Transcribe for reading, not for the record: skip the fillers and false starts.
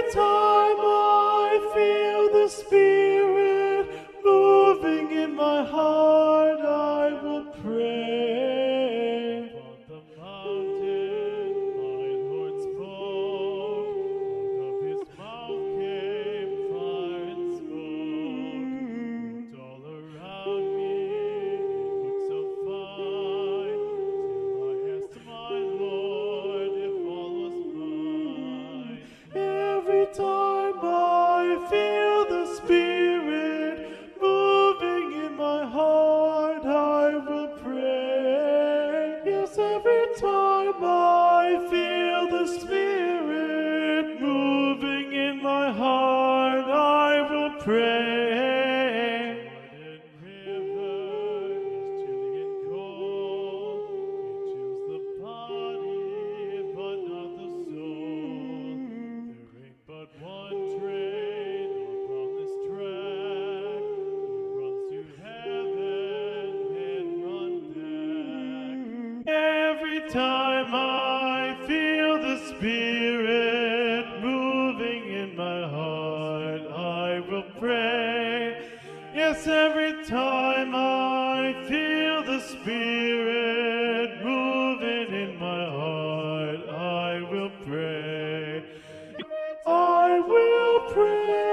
time I feel the Spirit moving in my heart, I will pray. On the mountain, my Lord spoke. Out of his mouth came fire and smoke. Looked all around me, it looked so fine, till I asked my Lord if all was mine. Every time I feel the Spirit moving in my heart, I will pray. Yes, every time I feel the Spirit moving in my heart, I will pray. Jordan River is chilly and cold. It chills the body, but not the soul. There ain't but one train upon this track. It runs to heaven and run back. Every time I feel the Spirit moving in my heart, I will pray. Yes, every time I feel the Spirit moving in my heart, I will pray. I will pray.